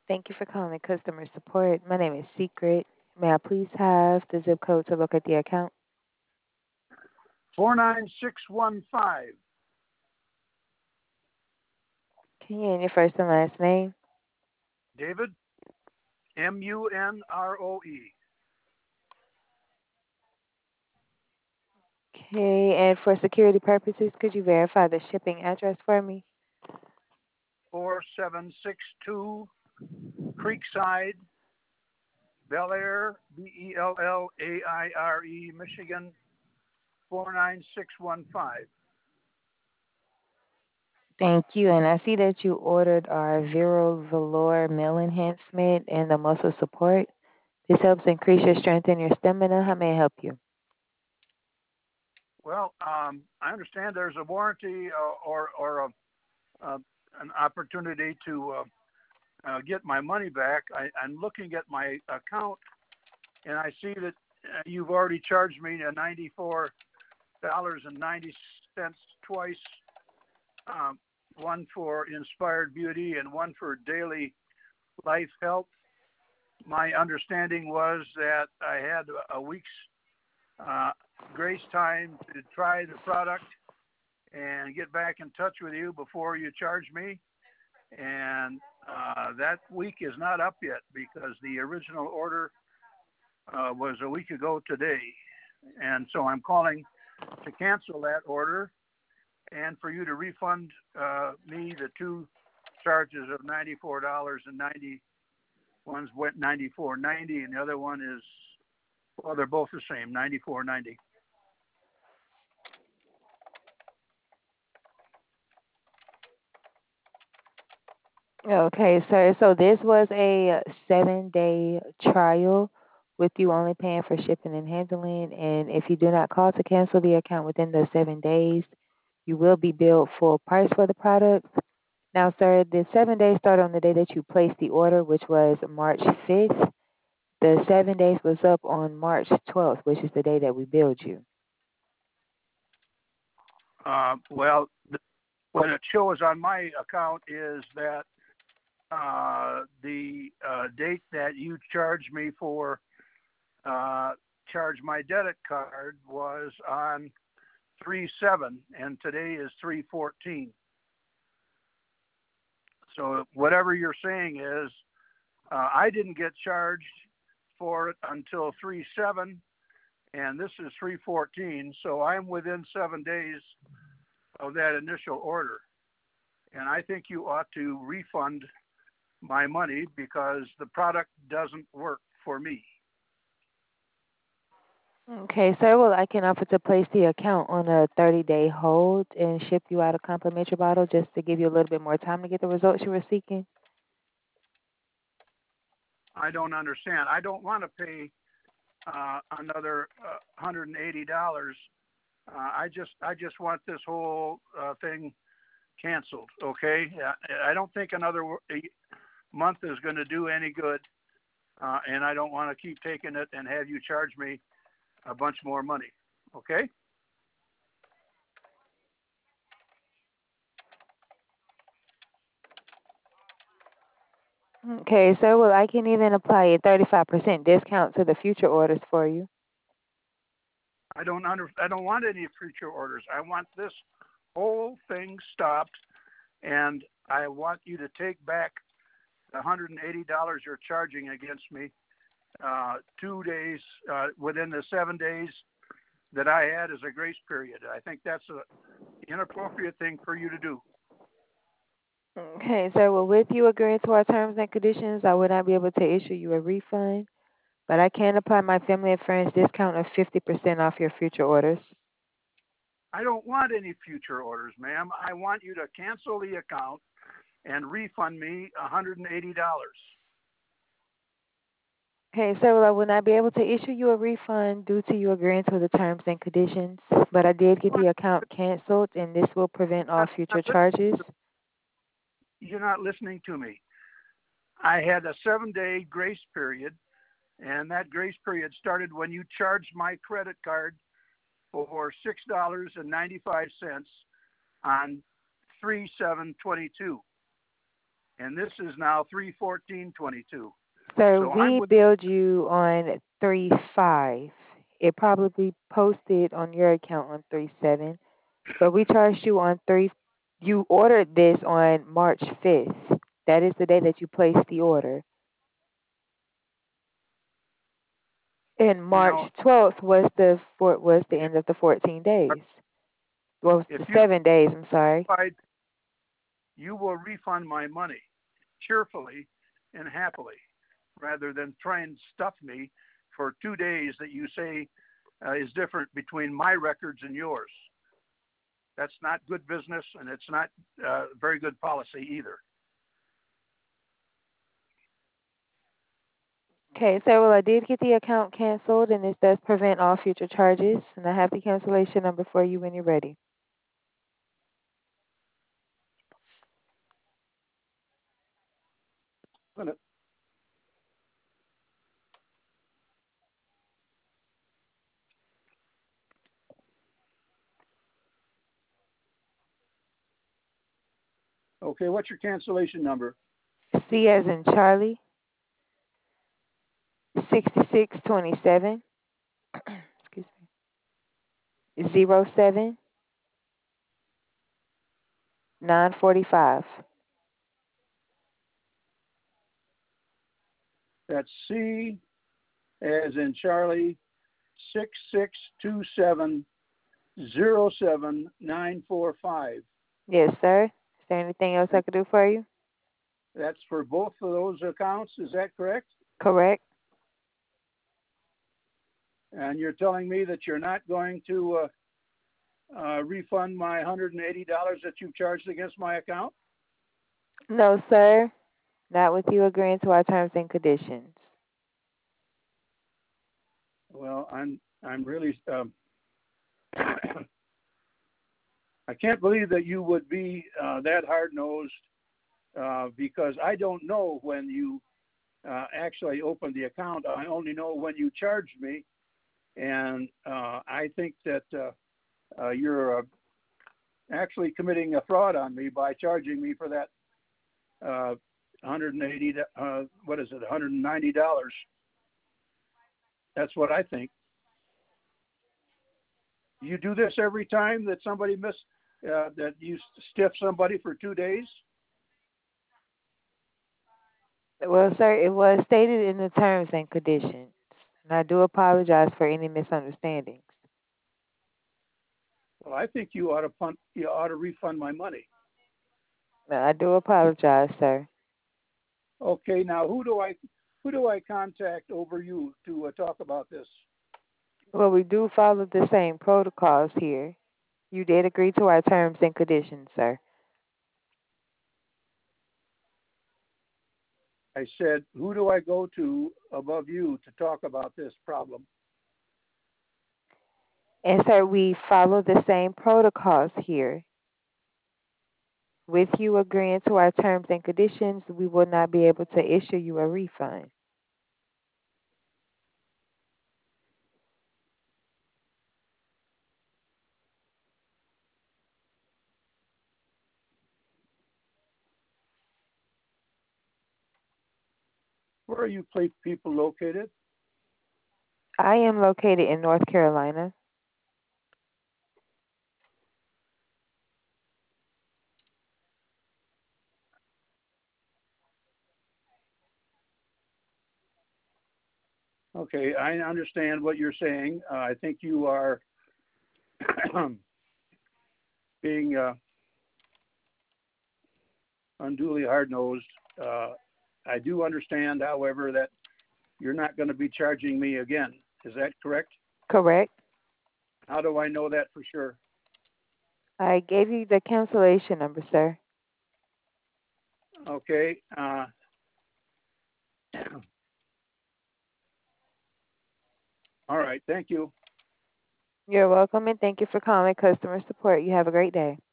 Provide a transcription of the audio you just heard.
Thank you for calling customer support. My name is Secret. May I please have the zip code to look at the account? 49615. Okay, and your first and last name. David, Munroe. Okay, and for security purposes, could you verify the shipping address for me? 4762 Creekside, Bel Air, Bellaire, Michigan, 49615. Thank you. And I see that you ordered our Vero Velour Meal Enhancement and the muscle support. This helps increase your strength and your stamina. How may I help you? Well, I understand there's a warranty or uh, an opportunity to get my money back. I'm looking at my account and I see that you've already charged me $94.90 twice, um, one for Inspired Beauty and one for Daily Life Health. My understanding was that I had a week's uh, grace time to try the product and get back in touch with you before you charge me. And that week is not up yet because the original order was a week ago today. And so I'm calling to cancel that order and for you to refund me the two charges of $94.90. One's went 94.90 and the other one is, well, they're both the same, 94.90. Okay, sir. So this was a 7-day trial with you only paying for shipping and handling. And if you do not call to cancel the account within the 7 days, you will be billed full price for the product. Now, sir, the 7 days start on the day that you placed the order, which was March 5th. The 7 days was up on March 12th, which is the day that we billed you. Well, what it shows on my account is that the date that you charged me for charge my debit card was on 3/7, and today is 3/14. So whatever you're saying is, I didn't get charged for it until 3/7, and this is 3/14. So I'm within 7 days of that initial order, and I think you ought to refund my money because the product doesn't work for me. Okay, sir. Well, I can offer to place the account on a 30-day hold and ship you out a complimentary bottle just to give you a little bit more time to get the results you were seeking. I don't understand. I don't want to pay another $180. I just want this whole thing canceled. Okay, I don't think another month is going to do any good, and I don't want to keep taking it and have you charge me a bunch more money. Okay, Okay, sir. Well, I can even apply a 35% discount to the future orders for you. I don't want any future orders. I want this whole thing stopped, and I want you to take back the $180 you're charging against me 2 days within the 7 days that I had as a grace period. I think that's an inappropriate thing for you to do. Okay, sir. Well, with you agreeing to our terms and conditions, I would not be able to issue you a refund, but I can apply my family and friends discount of 50% off your future orders. I don't want any future orders, ma'am. I want you to cancel the account and refund me $180. Okay, sir. Well, I will not be able to issue you a refund due to you agreeing to the terms and conditions, but I did get What? the account canceled, and this will prevent all future charges. You're not listening to me. I had a 7 day grace period, and that grace period started when you charged my credit card for $6.95 on 3/7/22. and this is now 3/14/22. Sir, So I'm we with. billed you on 3/5. It probably posted on your account on 3/7, but we charged you on 3. You ordered this on March 5th. That is the day that you placed the order. And March Now, 12th was the end of the 14 days. Well, if the you 7 days. I'm sorry. provide, you will refund my money cheerfully and happily, rather than try and stuff me for 2 days that you say is different between my records and yours. That's not good business, and it's not very good policy either. Okay, so well, I did get the account canceled, and this does prevent all future charges. And I have the cancellation number for you when you're ready. Okay, what's your cancellation number? C as in Charlie, 6627. Excuse me. 07945. That's C as in Charlie, 6627 07945. Yes, sir. Is there anything else I could do for you? That's for both of those accounts, is that correct? Correct. And you're telling me that you're not going to refund my $180 that you've charged against my account? No, sir. Not with you agreeing to our terms and conditions. Well, I'm really I can't believe that you would be that hard nosed because I don't know when you actually opened the account. I only know when you charged me, and I think that you're actually committing a fraud on me by charging me for that 180. What is it? $190. That's what I think. You do this every time that somebody that you stiff somebody for 2 days? Well, sir, it was stated in the terms and conditions. And I do apologize for any misunderstandings. Well, I think you ought to refund my money. I do apologize, sir. Okay, now who do I contact over you to talk about this? Well, we do follow the same protocols here. You did agree to our terms and conditions, sir. I said, who do I go to above you to talk about this problem? And, sir, we follow the same protocols here. With you agreeing to our terms and conditions, we will not be able to issue you a refund. Where are you people located? I am located in North Carolina. Okay, I understand what you're saying. I think you are being unduly hard-nosed. I do understand, however, that you're not going to be charging me again. Is that correct? Correct. How do I know that for sure? I gave you the cancellation number, sir. Okay. All right. Thank you. You're welcome, and thank you for calling customer support. You have a great day.